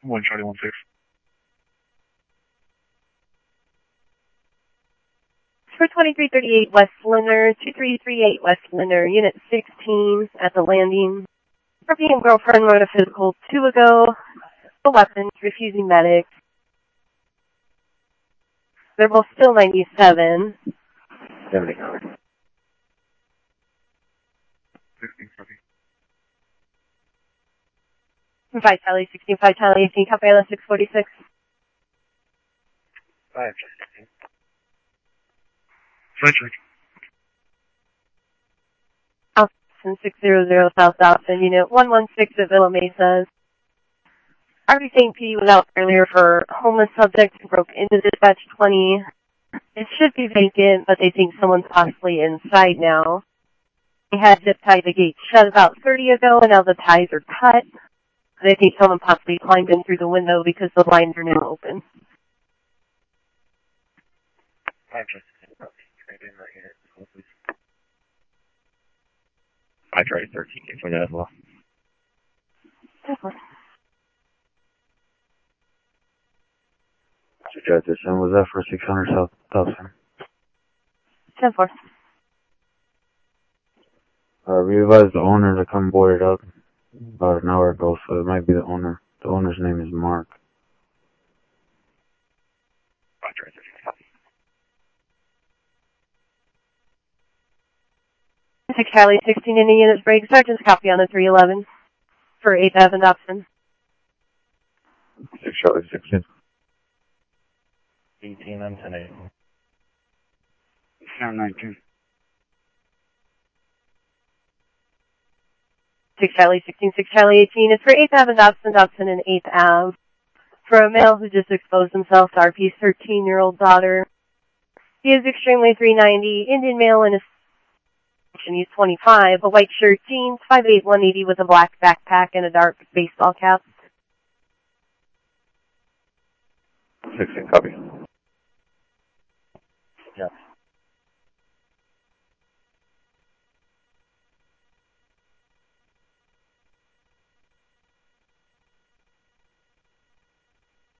1 Charlie 16. For 2338 West Linder, 2338 West Linder, Unit 16 at the landing. Rookie and girlfriend wrote a physical 2 ago. The weapons, refusing medic. They're both still 97. 70 copy. 16 copy. 5 Charlie 16, 5 Charlie 18, copy on 646. 5 16. Frederick. Austin 600 South Austin, Unit 116 at Villa Mesa. RV St. P was out earlier for homeless subject who broke into dispatch 20. It should be vacant, but they think someone's possibly inside now. They had zip tied the gate shut about 30 ago, and now the ties are cut. They think someone possibly climbed in through the window because the blinds are now open. 5 16. Trade in right here. 5 Charlie 13, you for that as well. Suggestion was that for 600 South Thompson. 10-4. We advised the owner to come board it up about an hour ago, so it might be the owner. The owner's name is Mark. 5 Charlie 13, copy. 6 Charlie 16 in the unit's break. Sergeant's copy on the 311 for 8th Ave Dobson. 6 Charlie 16. 18 and 10 8. 19. 6 Charlie 16, 6 Charlie 18. It's for 8th Ave Dobson, Dobson and 8th Ave. For a male who just exposed himself to RP's 13-year-old daughter. He is extremely 390, Indian male in his he's 25, a white shirt, jeans, 5'8", 180 with a black backpack and a dark baseball cap. 16 copy.